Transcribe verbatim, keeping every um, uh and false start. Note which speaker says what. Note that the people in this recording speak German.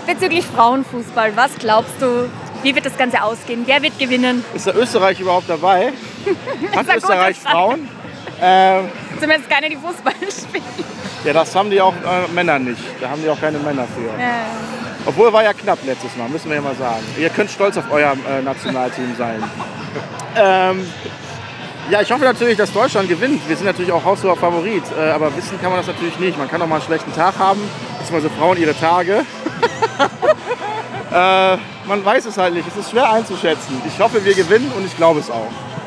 Speaker 1: Bezüglich Frauenfußball, was glaubst du, wie wird das Ganze ausgehen? Wer wird gewinnen?
Speaker 2: Ist der Österreich überhaupt dabei? Hat Österreich Frauen? Ähm,
Speaker 1: Zumindest keine, die Fußball spielen.
Speaker 2: ja, das haben die auch äh, Männer nicht. Da haben die auch keine Männer für.
Speaker 1: Ja.
Speaker 2: Obwohl, war ja knapp letztes Mal, müssen wir ja mal sagen. Ihr könnt stolz auf euer äh, Nationalteam sein. ähm, ja, ich hoffe natürlich, dass Deutschland gewinnt. Wir sind natürlich auch haushoher Favorit. Äh, aber wissen kann man das natürlich nicht. Man kann auch mal einen schlechten Tag haben. Beziehungsweise Frauen ihre Tage. äh, man weiß es halt nicht. Es ist schwer einzuschätzen. Ich hoffe, wir gewinnen und ich glaube es auch.